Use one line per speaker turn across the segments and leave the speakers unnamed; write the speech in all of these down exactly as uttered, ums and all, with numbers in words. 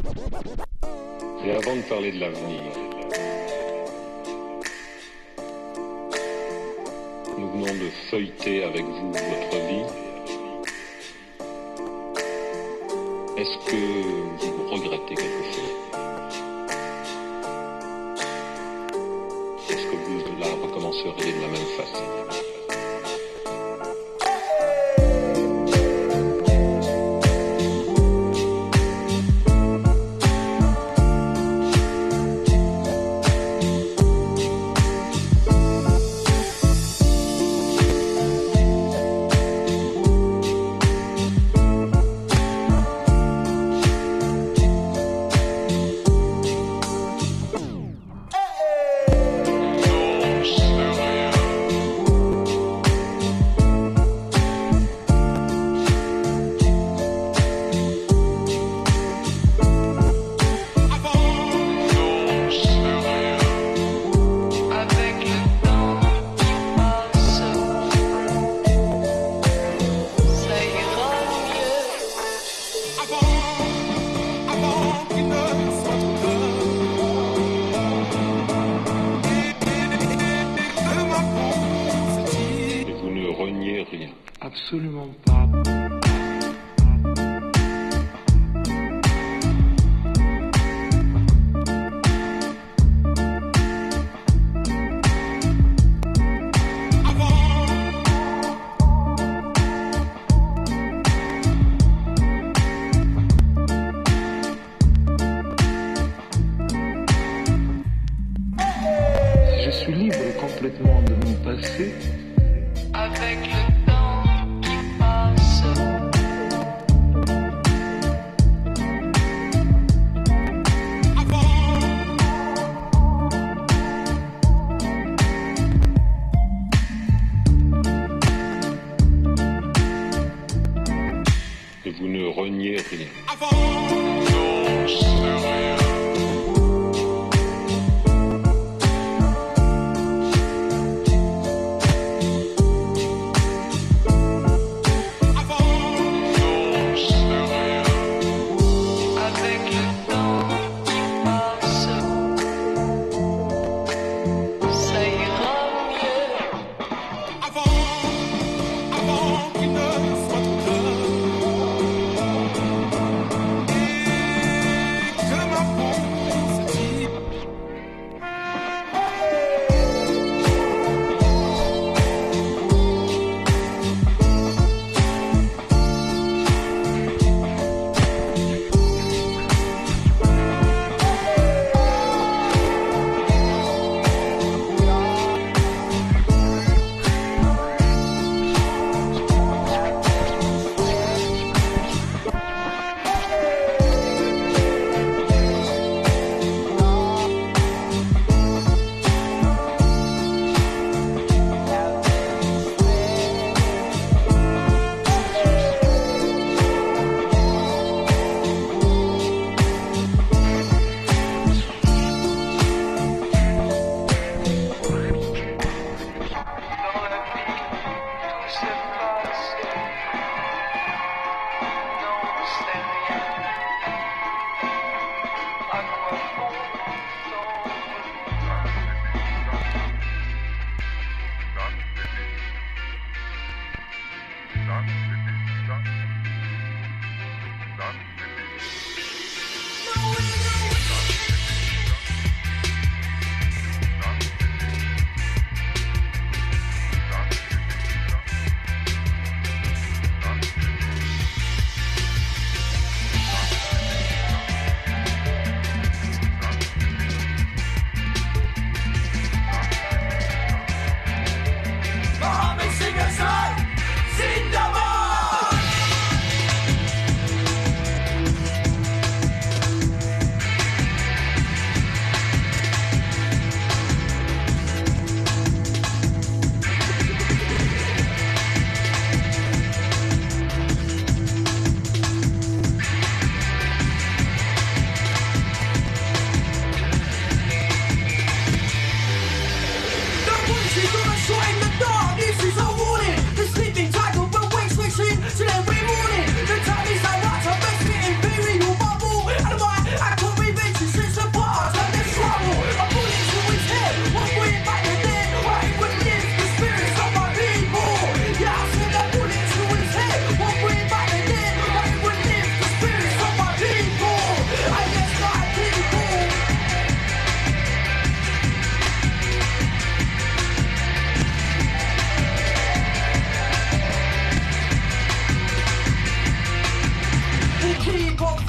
Et avant de parler de l'avenir, nous venons de feuilleter avec vous votre vie. Est-ce que vous regrettez quelque chose? Est-ce que vous la recommenceriez de la même façon? Rien.
Absolument pas. Je suis libre complètement de mon passé.
Avec le temps qui passe,
Et vous ne reniez rien.
Come on.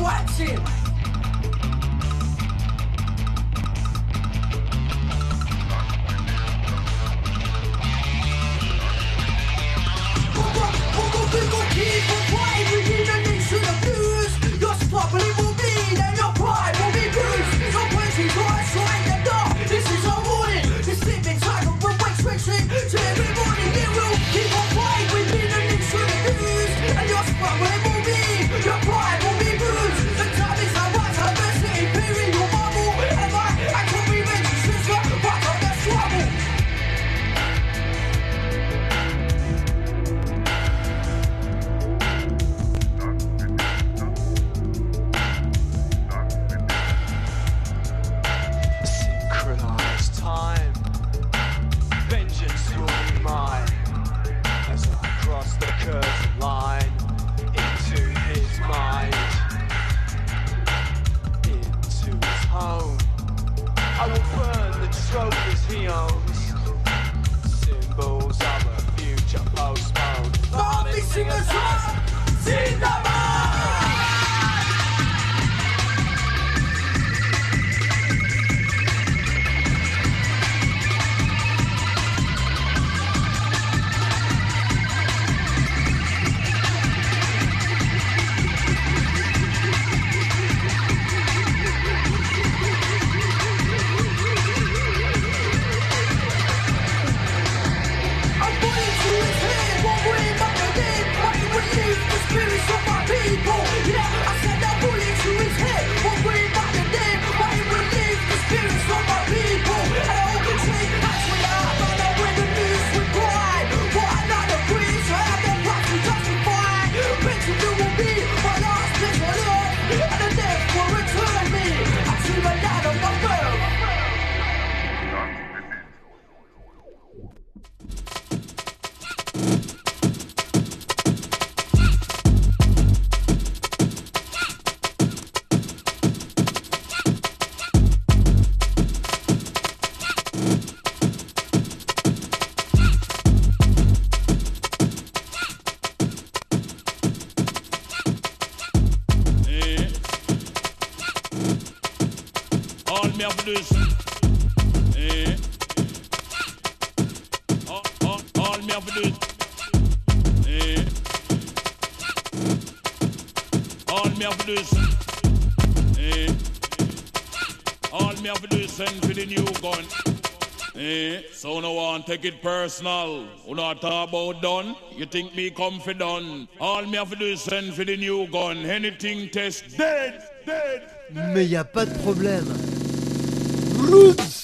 wax him. Keep on fighting, we need a nation of views. Your spot will be mean and your pride will be bruised. Your poetry's right, strike the dark. This is our warning. This sleeping tiger will wake switching. So every morning it will keep on fighting, we need a nation of views. And your spot will be mean, your pride will be bruised. The time is our right, our best imperial marble. And I, I can revenge the sister, but I'm the trouble.
Line into his mind, into his home. I will burn the trophies he owns, symbols of a future postponed.
Army singers rock, Zindabad!
Take it personal. Who not talk about done? You think me confident? All me have to do is send for the new gun. Anything test dead, dead.
Mais y a pas de problème. Roots.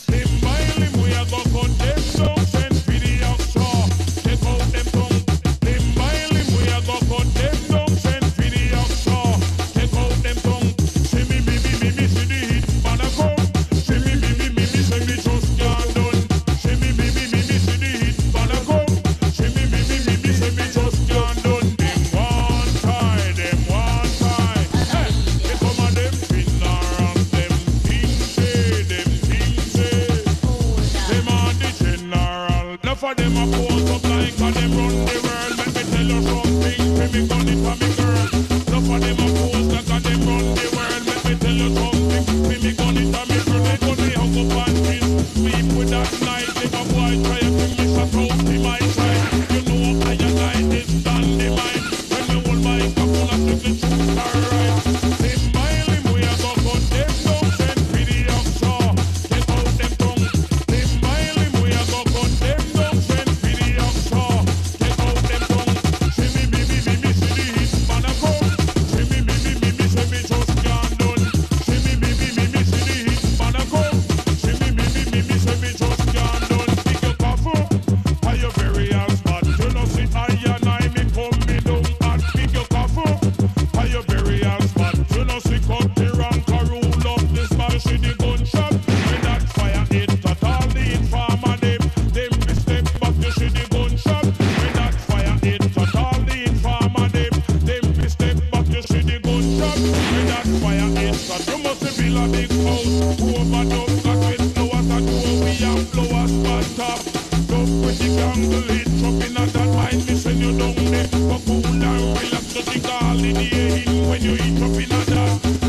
For them a pose up like a them run the world. Let me tell you something, let me gun it for me girl. No for them a pose like a them run the world. Let me tell you something, let me gun it for me girl. They gun me hung up and kiss, sleep with that night. If a boy try to bring me shot out to my side, you know I and I this stand the mind. When you hold my cup on a strictly truth, alright. Them mile him we a go cut them down, send for the offshore. Get out them tongue. Them mile him we a go cut them down. When you eat up in a dance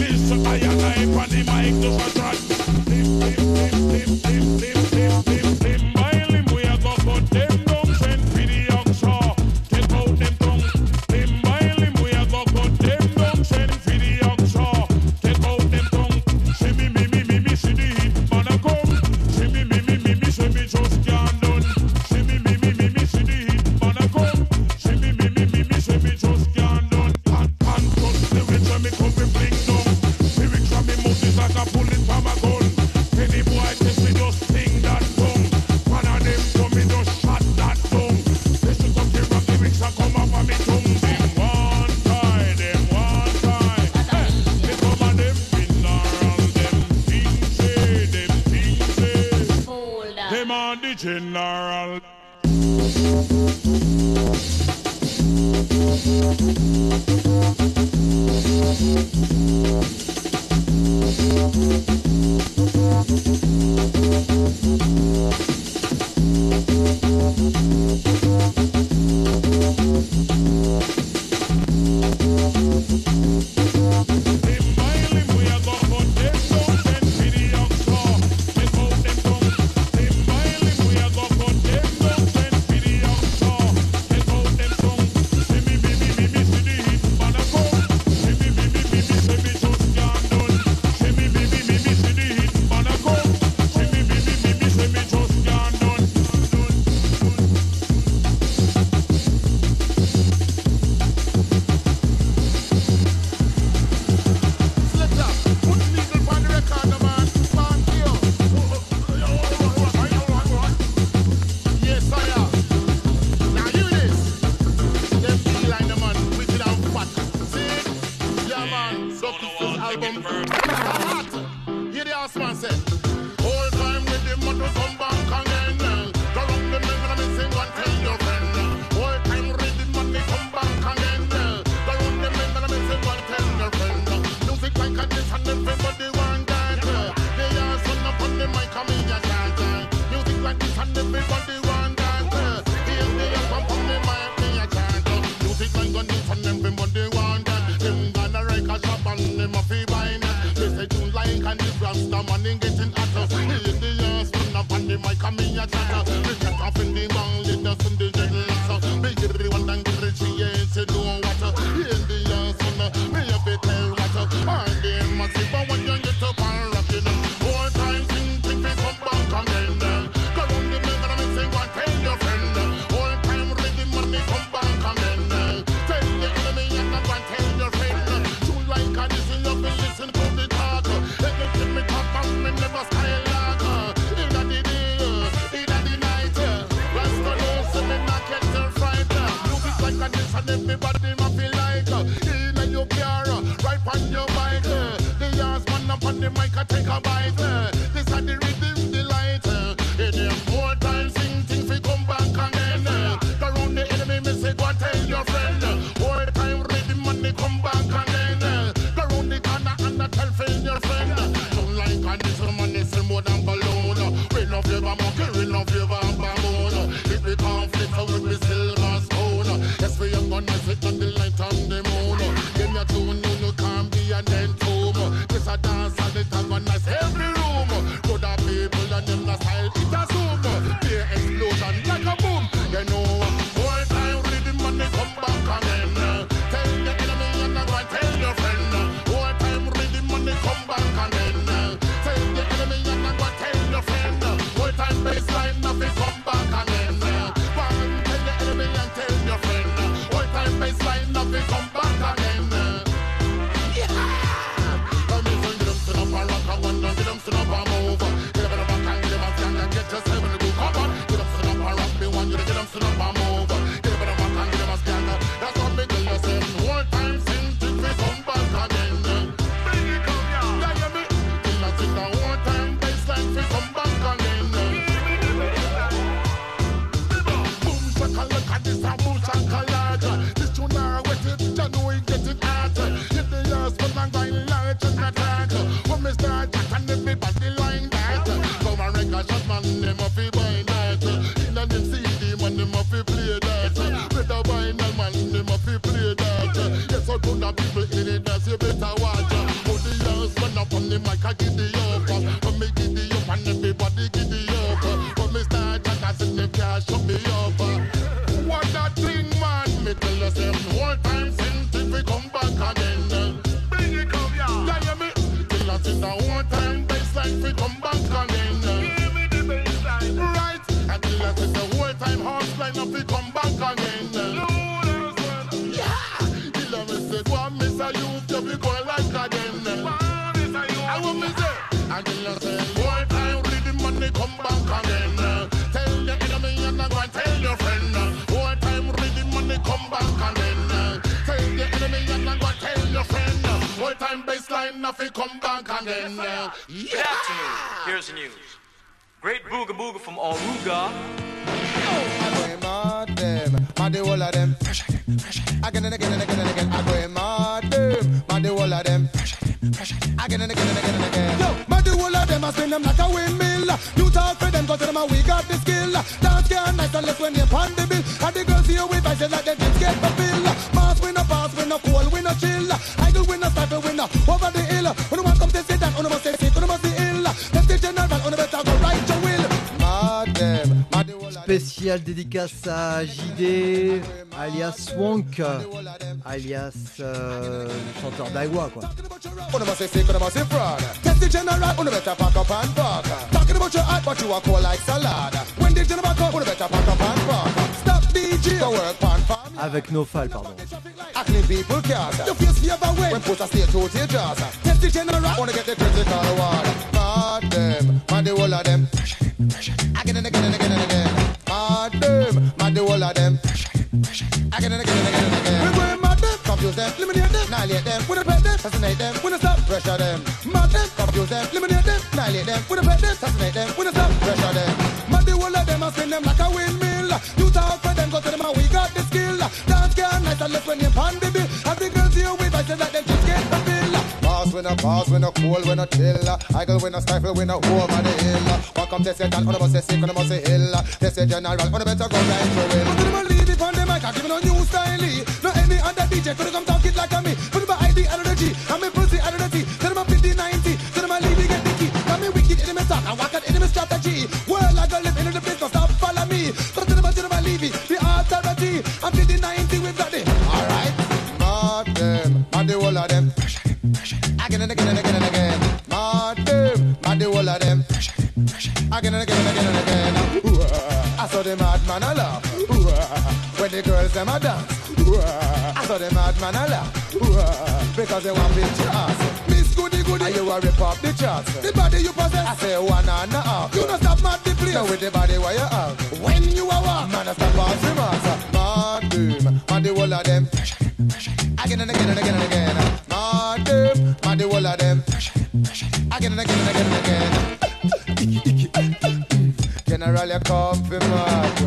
General.
Come back again. Yeah.
Good afternoon. Here's the news.
Great booga booga from Oruga.
I go in mad them, mad the whole of them. Again and again and again and again. I go in mad them, mad the whole of them. Again and again and again and again. Yo, mad the whole of them, I spin them like a windmill. You talk for them, cause them and we got the skill. Dance can't nice unless when you're on the bill. And the girls here with vices like them just get fulfilled. Mass we no pass, we no cool, we no chill. Idle we no stifle, we no over the hill. When you want come to sit down, you must say sit, you must be ill. Let's the general, you better go right your will. Mad them, mad the whole of them.
Spécial dédicace à J D, alias Swank, alias euh, le chanteur d'Aiwa, quoi.
You must say sick, you must say fraud. Test the general, you better pack up and park. Talking about your heart, but you are cold like salad. When the general come, you better pack up and park. Stop D J, go work pan farm.
Avec Nofal, pardon.
Acting people cast. Your face fever way when put a stay to your jaws. Test the general, wanna get the critical award. Mad them, mad the whole of them. Again and again and again and again. Mad them, mad the whole of them. Again and again and again and again. We're going mad them, confuse them, eliminate them, annihilate them. We don't pet them, assassinate them, we don't stop, pressure them. Mad them, confuse them, eliminate them, annihilate them. We don't pet them, assassinate them, we don't stop, pressure them. Mad the whole of them, I spin them like a windmill. You talk for them, go to them and we got the skill. Dance can't nice unless when you're on the bill. And the girls here with vices like them just get the bill. Pass we no pass, we no cool, we no chill. I go we no stifle, we no over the hill. Welcome to say that, on the must say sick, on the must say hill. They say general, on the better go right to will. But them leave it on the mic, I give it no new style. No any other D J could come talk it like a me. Put my I D out of the G, I'm a pussy out of the T. Tell them I'm fifty ninety, tell them I leave it get the key. Tell me wicked enemy talk, I walk out enemy strategy. World I go live in the place, no stop follow me. So tell them I tell them I leave it, the authority. I'm fifty ninety, we've got it. Alright, mad them, mad the whole of them. Again and again and again and again. Mad them, mad the whole of them. Again and again and again and again. Ooh, I saw the madman a laugh. Ooh, when the girls them a dance. Ooh, I saw the madman a laugh. Ooh, because they want big ass. Miss Goody Goody, and you a rip up the charts. The body you possess, I say one and a half. You don't stop mad the place. Now with the body where you have. When you a walk, man, I stop pass the master. Mad them, mad the whole of them. Again and again and again and again. Mad them, mad the whole of them. Again and again and again and again. General, you come for mad.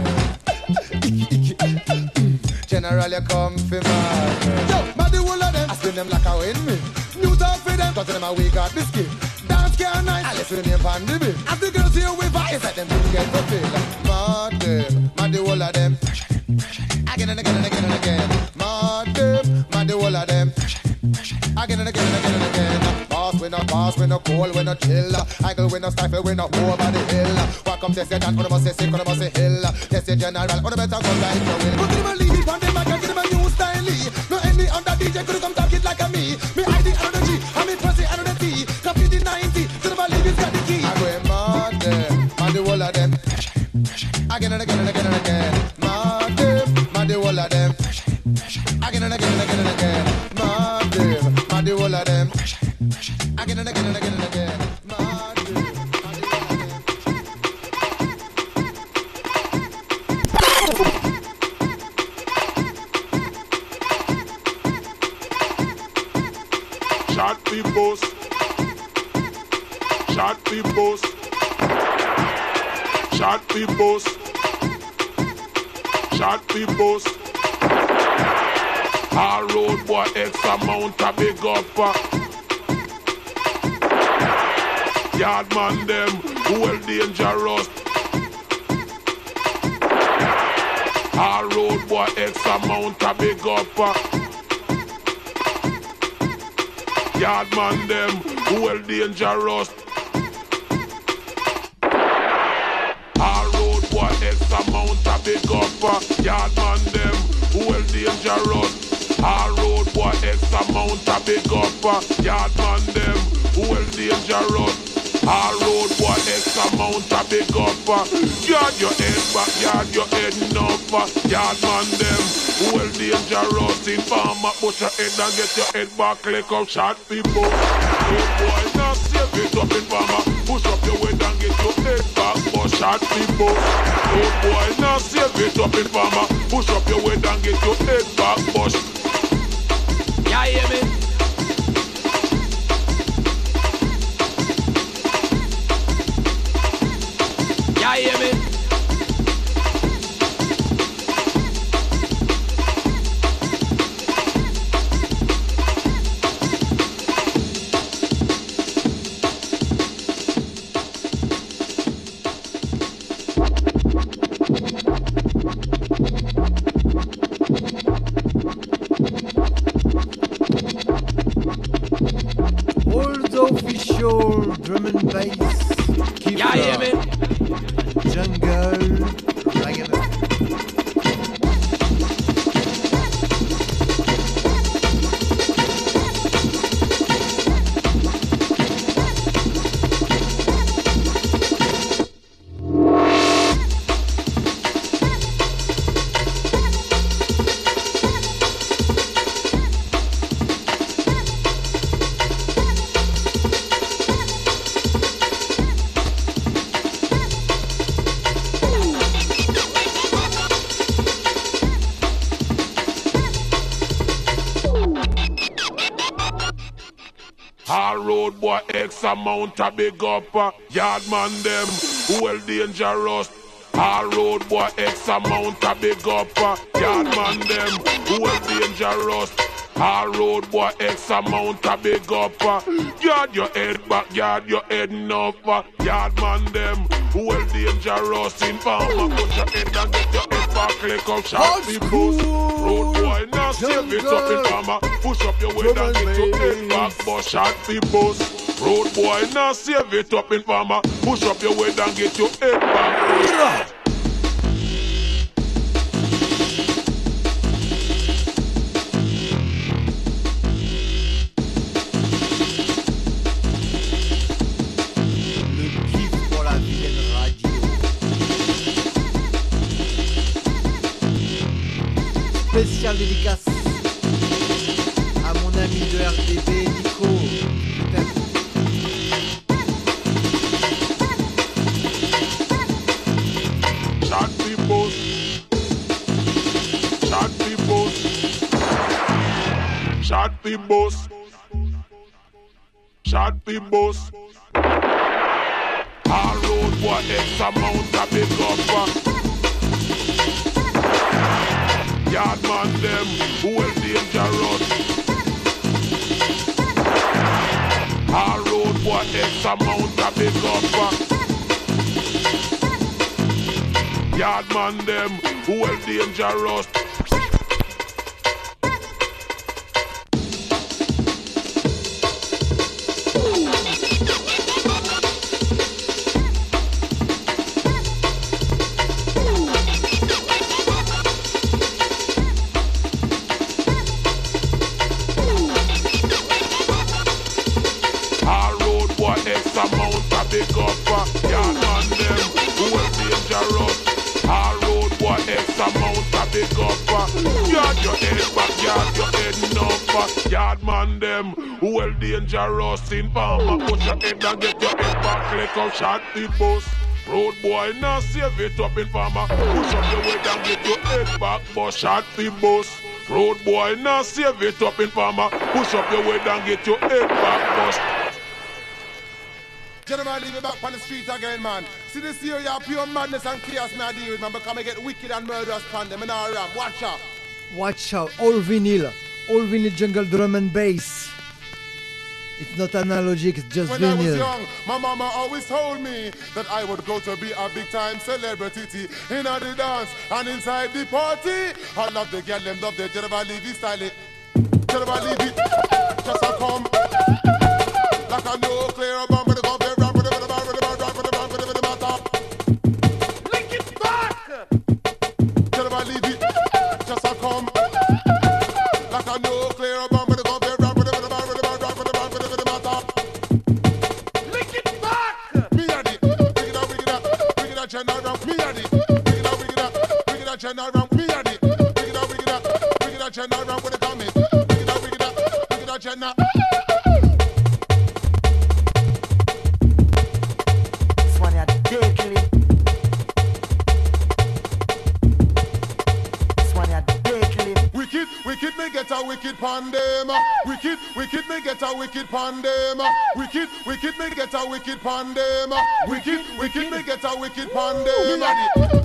General, you come for mad. Yo, mad the whole of them. I spin them like a windmill. New talk for them, cause them a we got the skill. Dance can't nice, I listen to them on the bill. As the girls here with vice, let them to get fulfilled. Mad them, mad the whole of them. Again and again and again and again. Mad them, mad the whole of them. Again and again and again and again. Pass we no pass, we no cool, we no chill. Angle we no stifle, we no over the hill. Welcome to say that, on the must say sick, on the must say hill. Yes, the general, on the better go right your will. But them a leave it on them, I can give them a new style. No any other D J could come talk it like a me. Me I D out of the G, and me pussy out of the T. Copy the ninety, to the believe it's got the key. I go mad them, mad the whole of them. Again and again and again and again. Mad them, mad the whole of them. Again and again and again and again. Mad them, mad the whole of them. Again and again and again and again. Mad them, mad the whole of them.
Shot people, shot people, shot people, shot people. All road boy X amount of big up. Yard man them well dangerous. All road boy X amount of big up. Yard man them well dangerous. All road boy X amount of big up. Yard man them well dangerous. All road boy X amount of big up. Yard man them well dangerous. All road boy X amount of big up. Yard your head back, yard your head enough. Yard man them well dangerous. In farmer push your head and get your head back. Click up shot people. Oh boy now save it up in farmer. Push up your head and get your head back. But shot people. Oh boy now save it up in farmer. Push up your head and get your head back. But
Yeah, hear me?
official drum and bass keeper.
Yeah, yeah, man.
Jungle Ragamuffin.
Road boy X amount a big up uh, yard man them well dangerous. All road boy X amount a big up uh, yard man them well dangerous. All road boy X amount a big up uh, yard your head back, yard your head enough uh, yard man them well dangerous. In farmer put your head and get your head back, click up sharp people. Road boy now save it up in farmer. Push up your way and get your head back, but shot people. Road boy now save it up in farmer. Push up your way and get your head back.
Spécial dédicace à mon ami de R D B, Nico. Je t'aime.
Shot people. Shot people. Shot people. Shot people. All road boy X amount a big up. Yard man them well dangerous. All road boy X amount a big up. Yard man them well dangerous. Big up, yard man them well dangerous. All road boy X amount a big up. Yard your head back, yard your head enough. Yard man them well dangerous. In farmer put your head and get your head back, click up shot the bus. Road boy now save it up in farmer. Push up your way and get your head back, but shot the bus. Road boy now save it up in farmer. Push up your way and get your head back, bust.
Gentlemen, leave me back on the street again, man. See this year, you have pure madness and chaos, man, I deal with, man, because I get wicked and murderous upon them, and I ram. Watch out.
Watch out. All vinyl. All vinyl jungle drum and bass. It's not analogic, it's just
when
vinyl.
When I was young, my mama always told me that I would go to be a big-time celebrity in the dance and inside the party. I love the girl, them love the Jennifer Levy style. Jennifer Levy, just a come like a nuclear bomb. Wicked pandem, wicked, wicked me get a wicked pandem, wicked, wicked me get a wicked pandem, wicked, wicked me get a wicked pandem.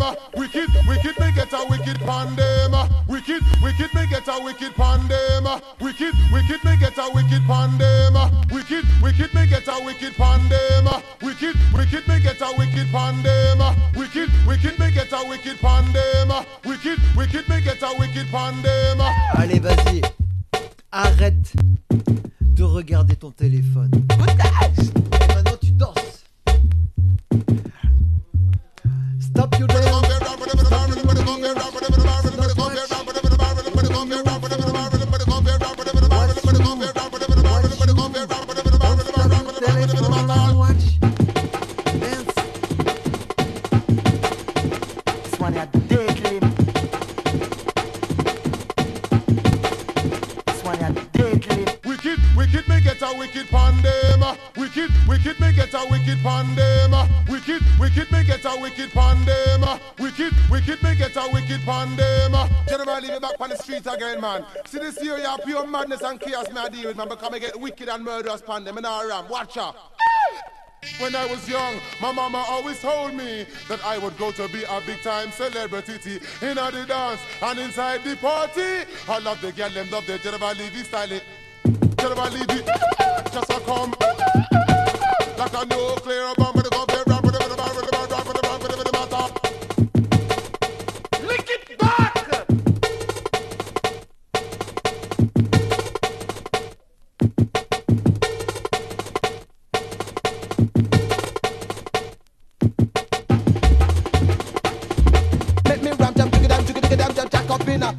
Wicked, wicked, me get a wicked pandem. Wicked, wicked, me get a wicked pandem. Wicked, wicked, me get a wicked pandem. Wicked, wicked, me get a wicked pandem. Wicked, wicked, me get a wicked pandem. Wicked, wicked, me get a wicked pandem. Wicked, wicked, me get a wicked pandem.
Allez, vas-y. Arrête de regarder ton téléphone. Et maintenant, tu danses. Stop your dance.
Wicked, me get a wicked pandem. Wicked, wicked, me get a wicked pandem. Wicked, wicked, me get a wicked pandem. Wicked, wicked, me get a wicked pandem. Generally, leave me back on the street again, man. See this year, you have pure madness and chaos, me I deal with, man. Because I get wicked and murderous pandem, and I ram. Watch out. When I was young, my mama always told me that I would go to be a big time celebrity in the dance and inside the party. I love the girl, them love the Generally style. Generally, just a come like a nuclear bomb with a gun. Lick it back. Let me ram jam, jigga dam, jigga jigga dam, jam, jack up in a.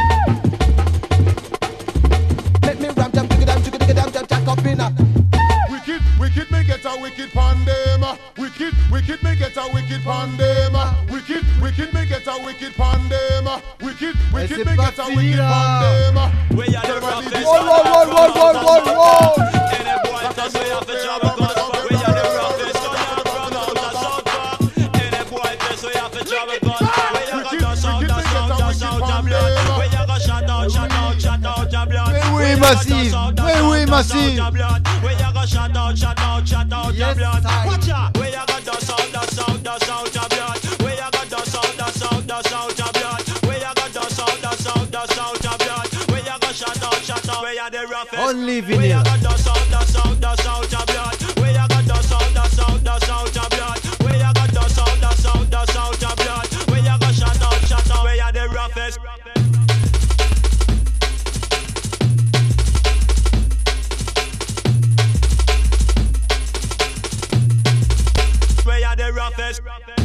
Let me ram jam, jigga dam, jigga jigga dam, jam, jack up in a. Wicked, wicked, me get a wicked pandem. Wicked, wicked, me get a wicked pandem. Wicked, wicked, me get a wicked pandem. Wicked, wicked, me get a wicked pandem. We are the roughest. Whoa, whoa, whoa, whoa, whoa, whoa, whoa. Any boy test we have to job a gun. We are the roughest. Come from out the South Park. Any boy test we have to job a gun. We are gonna dash out, dash out, dash out your blood. We are gonna shut out, shut out, shut out your blood.
Mais oui, Massive. Mais oui, Massive.
We are gonna shut out, shut out, shut out your
Yes,
blood.
I-
Watch out. We are gonna dash out, dash out, dash out your blood. We are gonna dash out, dash out, dash out your blood. We are gonna dash out, dash out, dash out your blood. We are gonna shut out, shut out. We are the roughest.
Only
We
vinyl.
are gonna dash out, dash out, dash out your blood. We are gonna dash out, dash out, dash out your blood. We are gonna dash out, dash out, dash out your blood. We are gonna shut out, shut out. We are the roughest. We are the roughest.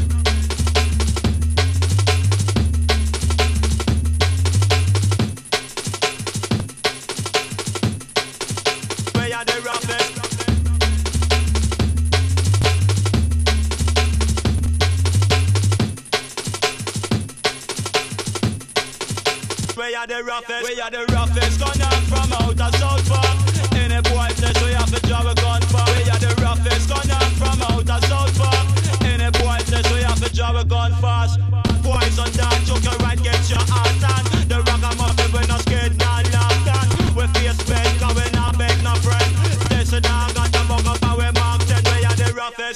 We are the roughest. We are the roughest. We are the roughest. Gun out from outer South Park. Any boy test we have to job a gun for. We are the roughest. Gun out from outer South Park. Any boy test we have to job a gun fast. Poison down, choke your right, get your heart on. The rock I'm up, we not scared, not laughed on. We face bend, cause we not beg no friend. This and I got the mug up and we marked and we are the roughest.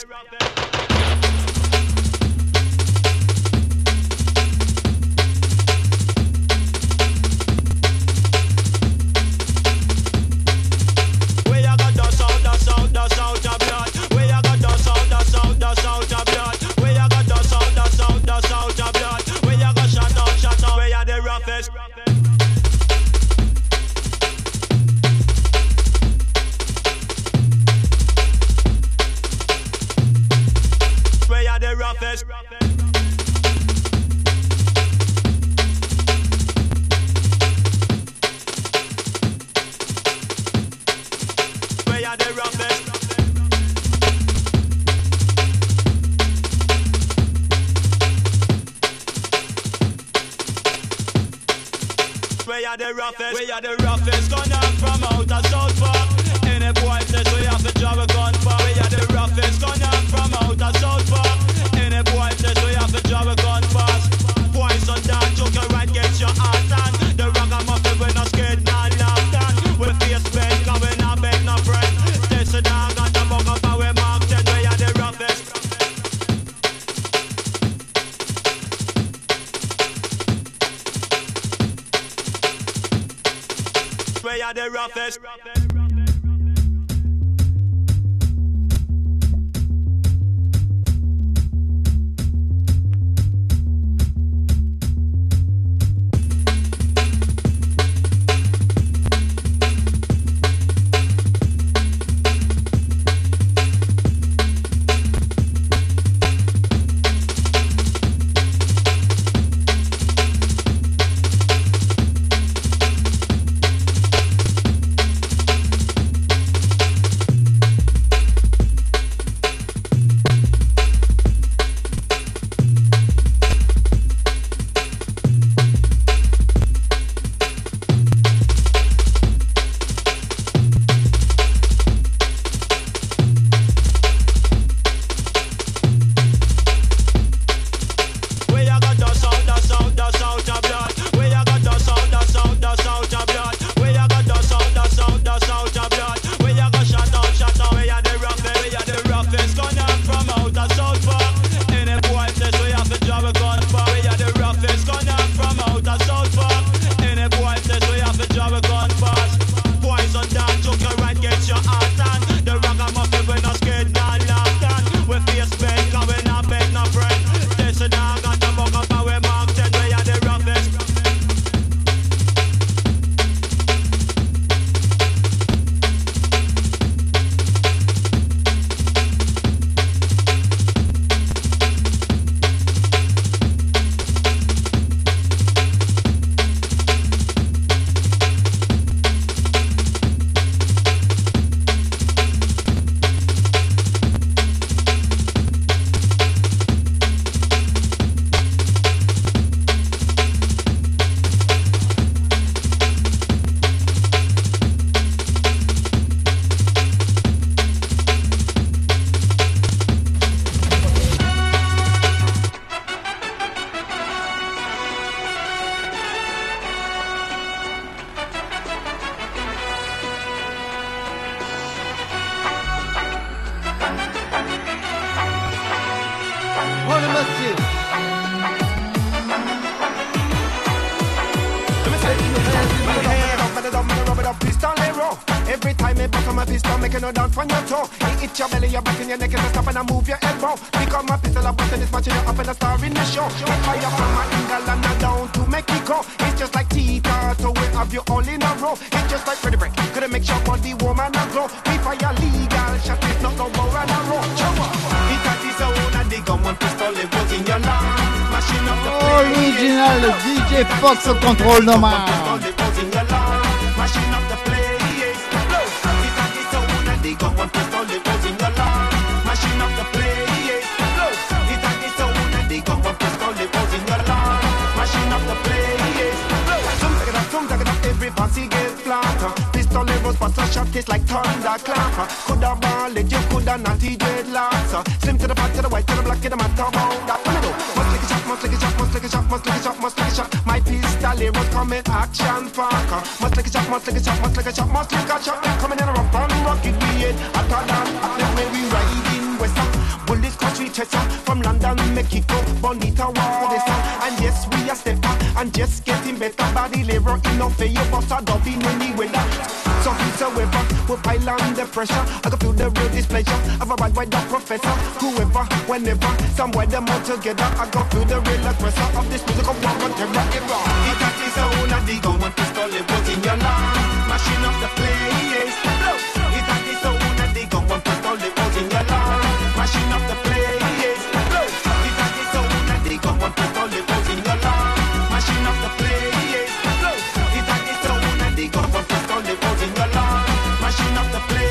We are gonna dash out, dash out, dash out your blood. We are gonna dash out, dash out, dash out your blood. We are gonna dash out, dash out, dash out your blood. We are gonna shut out, shut out. We are the roughest. We are the roughest. We are the roughest. We are the roughest. We are the roughest. Gun out from outer South Park. Any boy test we have to job a gun for. We are the roughest. Gun out from outer South Park. Any boy test we have to job a gun fast. Poison down, choke your right, get your heart on. The rock I'm up, we not scared, not laughed on. We face bend, cause we not beg no friend. This and I got the bug up and we marked and we are the roughest.
are the roughest.
Every time I buckle my pistol, making no dance from your toe. It hit your belly, your back in your neck, and I stop and I move your elbow. Pick up my pistol, I button is matching you up and I star in the show. Get fire from my England and down to Mexico. It's just like Tita, so we have you all in a row. It's just like Freddie Break, couldn't make your body warm and a glow. We fire legal, shot is not no more and a row. It had his own and the gun, one pistol, it was in your lung. Mashing up the place.
Original D J Fox au contrôle normal.
Mashing up the place. Got one pistol, it goes in your lung. Mashing up the place. It had its own and they got one pistol, it goes in your lung. Mashing up the place. Some take it up, some take it up, every fancy gets flatter. Pistol arrows, pass a shot, taste like thunderclap. Coulda balled, you coulda naughty dreadlocks. Slim to the fat, to the white, to the black, it don't matter about that. Let me go. Must lick a shot, must lick a shot, must lick a shot, must lick a shot, must lick a shot. My pistol arrows come in action parker. Must lick a shot, must lick a shot, must lick a shot, must lick a shot. Coming in a rough and rocky beat. After that, after when we ride in West, bullets country chester from London, Mexico, Bonita, Wadesa. And yes, we are stepper and just getting better. Body labor enough for you, boss a dove in any weather. So whosoever will pile on the pressure, I can feel the real displeasure of a bad white dog professor. Whoever, whenever, somewhere them all together, I can feel the real aggressor of this music of war and terror. It got its own and the gun, one pistol, it was in your lung. Mashing up the place. It had its own and the gun, one pistol, it was in your lung. Mashing up the place. It had its own and the gun, one pistol, it was in your lung. Mashing up the place. It had its own and the gun, one pistol, it was in your lung. Mashing up the place.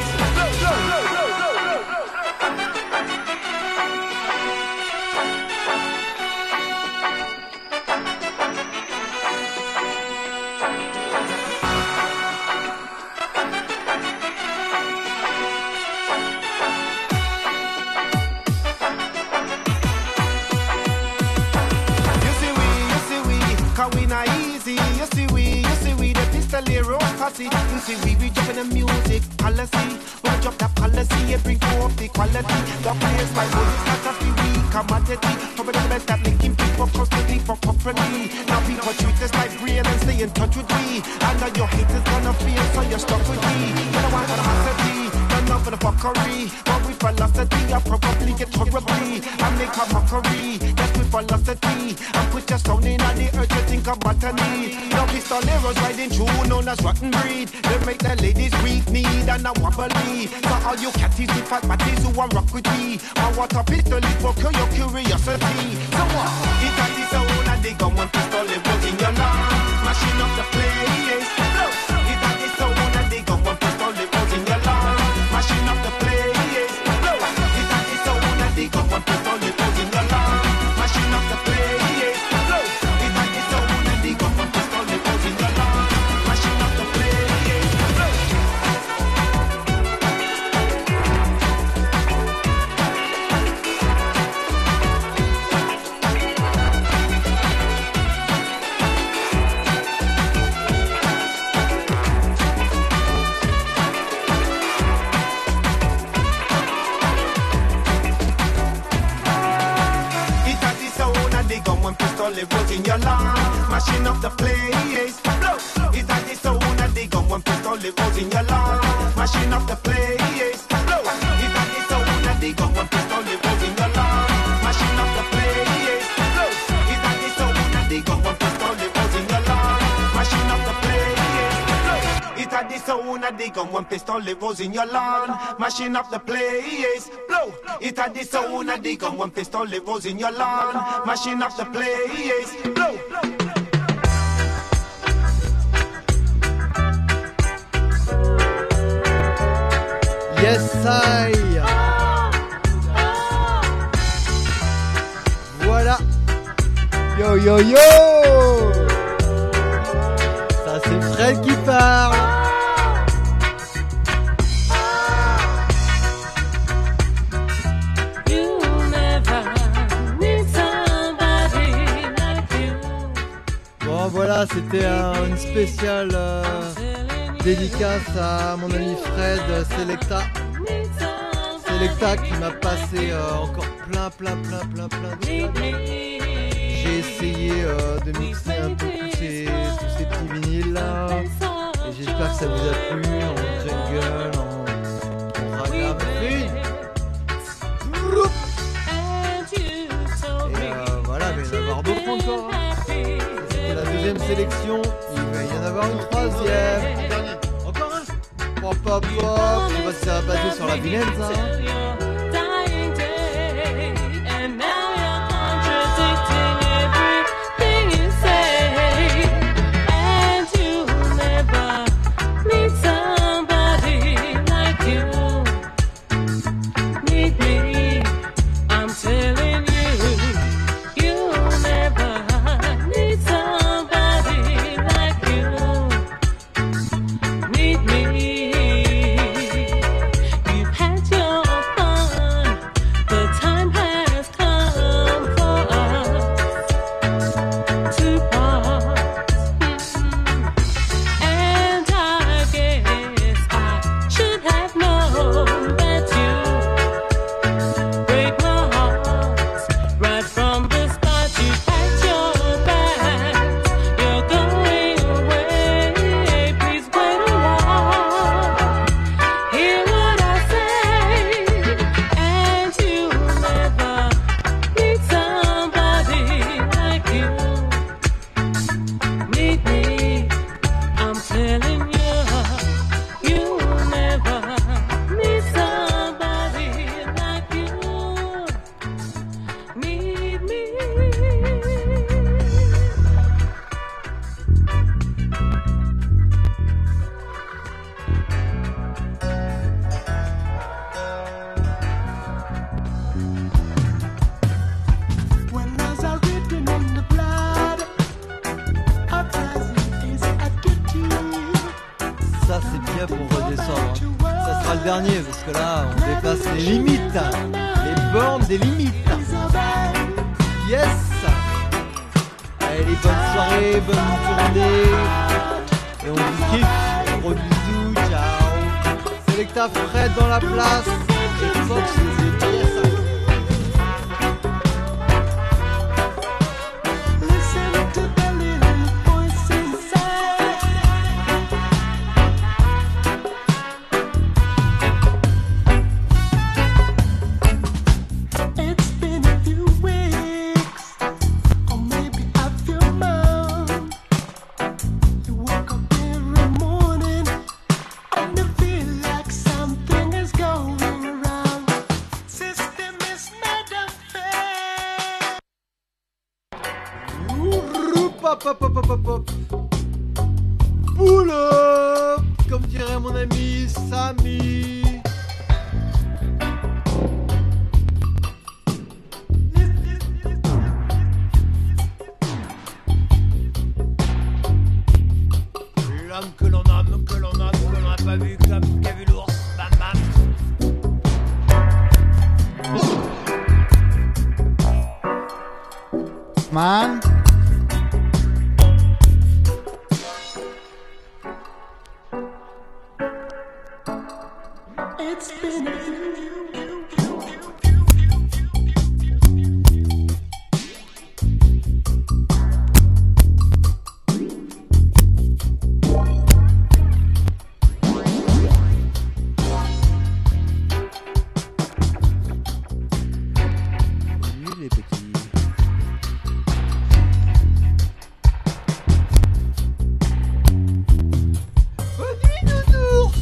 You see, we be dropping the music policy. When we drop that policy, it bring forth the quality. The players by bullet catastrophe weak. commodity. Over the best that making people custody for property. Now people treat us like real and stay in touch with me. I know your haters gonna feel, so you're stuck with me. But I want animosity, none of the fuckery. But with velocity, I probably get horribly. I make a mockery, that's with velocity. I put your sound in on the earth, you think I'm botany. Now pistoleros riding through, known as rotten breed. They make the ladies weak need and a wobbly. So all you catties, the fat matties who want rock with me. My water pistol is for your curiosity. So what? It's a this own and they go one pistol, it was in your lawn. Mashing up the place. It's a this own and they go one pistol, it was in your lawn. Mashing up the place. It's a this own and they go one pistol, it was in your lawn. Mashing up the place. It's a this own and they go one pistol, it was in your lawn. Mashing up the place. It was in your lawn, mashing up the place. Blow. It's like this so and they go one pistol. It was in your lawn, mashing up the place. Blow. It's like this so and they go one pistol. It was in your lawn, mashing up the place. Blow. It's like this so and they go one pistol. It was in your lawn, mashing up the place. Blow. It's like this so and they go one pistol. It was in your lawn, mashing up the place. Blow. It's like this so and they go one pistol. It was in your lawn, mashing up the place. Blow.
Yes, I. Voilà. Yo, yo, yo. Ça, c'est Fred qui parle. Bon, voilà, c'était un, une spéciale euh, dédicace à mon ami Fred Selecta. Selecta qui m'a passé euh, encore plein, plein, plein, plein, plein de choses. J'ai essayé euh, de mixer un peu tous ces, tous ces petits vinyles là. Et j'espère que ça vous a plu en jungle, en, en ragamuffin. Et euh, voilà, mais il va y en avoir d'autres encore. C'était la deuxième sélection, il va y en avoir une troisième. Encore un. Pop, pop, pop. Je sais pas si ça va passer sur la vilaine ça. Dernier parce que là on dépasse les limites, les bornes des limites. Yes. Allez, bonne soirée, bonne journée et on vous kiffe. Gros bisous, ciao. Selecta Fred dans la place et Fox, yes. Hop hop hop hop hop hop. Pull up, comme dirait mon ami Samy. L'homme que l'on nomme, que l'on nomme, que l'on n'a pas vu comme qu'a vu l'ours. Bam bam.
Man.
It's been
Les petits.
Bonne nuit, nounours.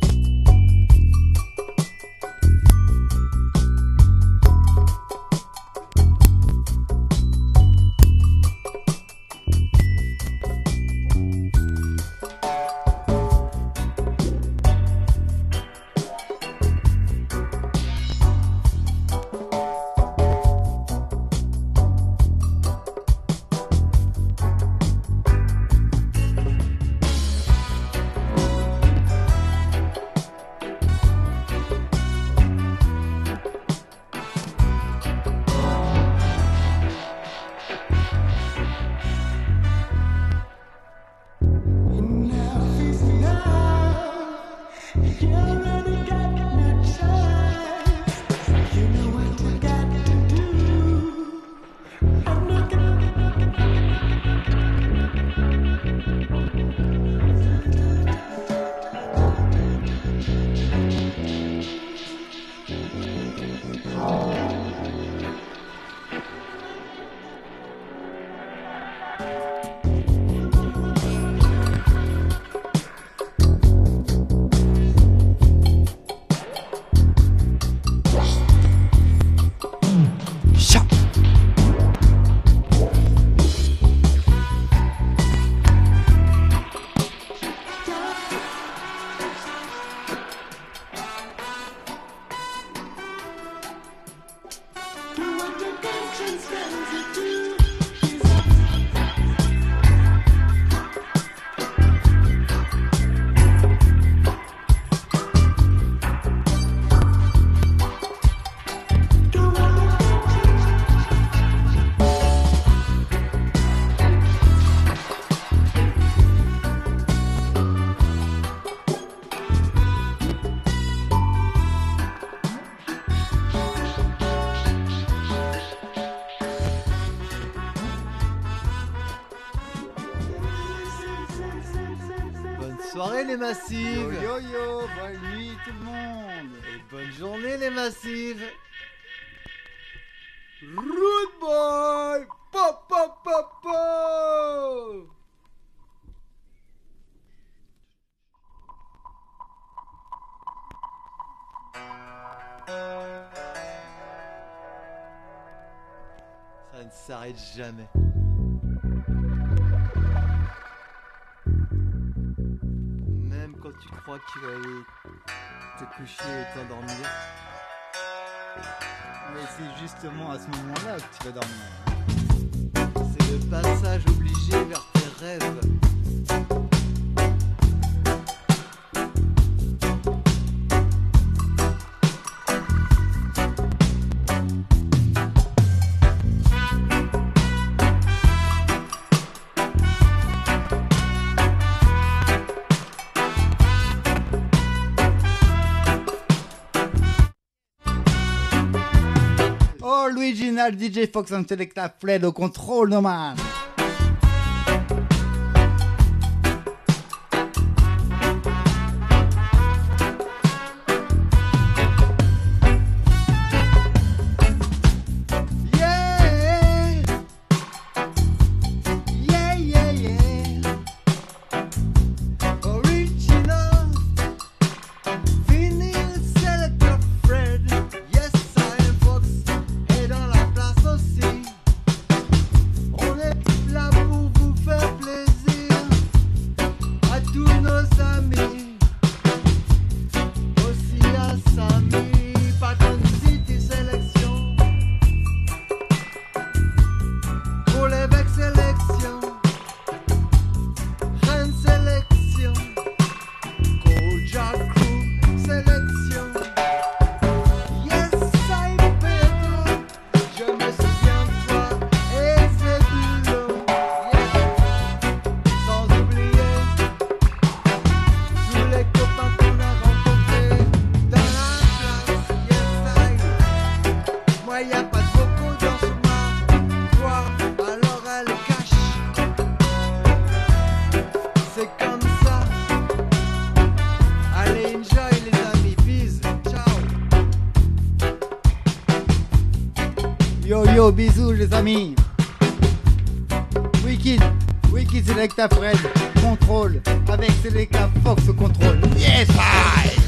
Soirée les massives.
Yo yo yo, bonne nuit tout le monde.
Et bonne journée les massives. Rude boy. Pop pop pop pop. Ça ne s'arrête jamais. Même quand tu crois que tu vas aller te coucher et t'endormir.
Mais c'est justement à ce moment-là que tu vas dormir.
C'est le passage obligé vers tes rêves.
Original D J Fox and Selecta Fred au contrôle, no man.
On est
les amis. Wicked, Wicked Selecta Fred, contrôle, avec Selecta Fox contrôle. Yes, I!